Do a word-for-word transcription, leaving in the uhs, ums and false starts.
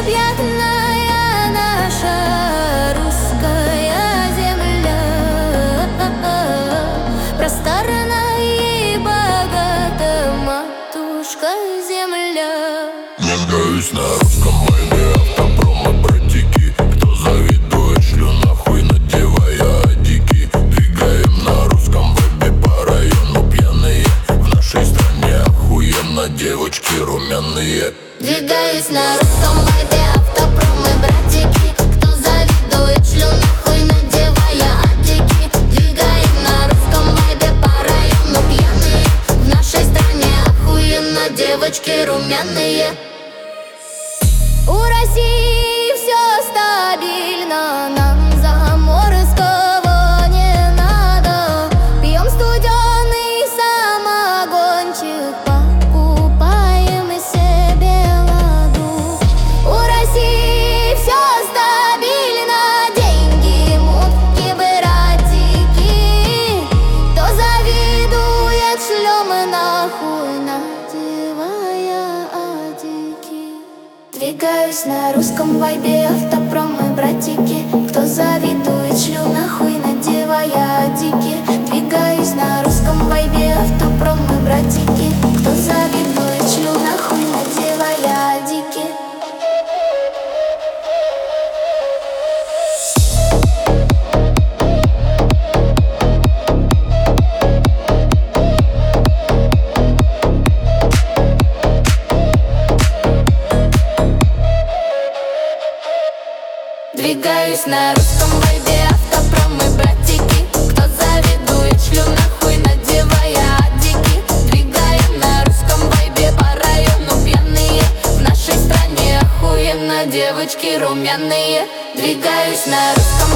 необъятная наша русская земля, просторна и богата матушка земля. Двигаюсь на русском вайбе, автопром и братики. Кто завидует, шлю нахуй, надевая адики. Двигаем на русском вайбе по району пьяные. В нашей стране охуенно, девочки румяные. Двигаюсь на русском вайбе, автопром и братики. Кто завидует, шлю нахуй, надевая адики. Двигаем на русском вайбе по району пьяные. В нашей стране охуенно, девочки румяные. У России все стабильно, нам заморского не надо. Пьем студеный самогончик, покупаем себе ладу. У России все стабильно, деньги, мутки, братики. Кто завидует, шлем нахуй, надевая адики. Двигаюсь на русском вайбе, автопром и братики. Кто завидует, шлю нахуй, надевая адики. Двигаюсь на русском вайбе, автопром и братики. Кто завидует, шлю нахуй, надевая адики. Двигаюсь на русском вайбе, автопром и братики. Кто завидует, шлю нахуй, надевая адики. Двигаем на русском вайбе по району пьяные. В нашей стране охуенно, девочки румяные. Двигаюсь на русском